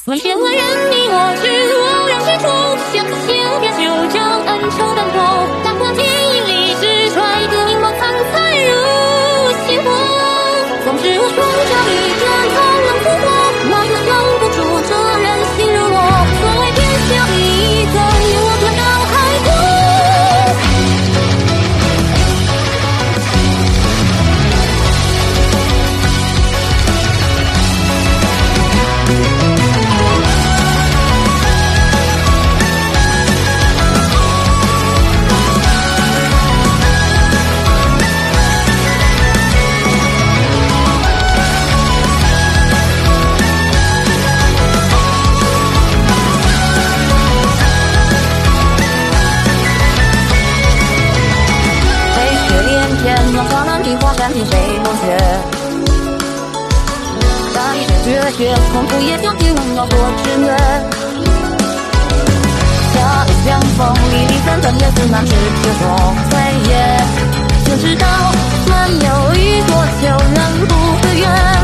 问千万人你我知，偶然之处，相思千遍，就将恩仇淡薄，打破记忆里只揣个明眸苍彩如星火。总是我双脚一转，苍冷扑火，哪有想不出这人心如我。所谓天下一载，愿我断到海枯。山顶谁能学？大一身绝学，痛苦也想尽要多炽热。夏日相逢，离离散散，也自难知秋风岁月。就知道漫游一朵秋人不自愿。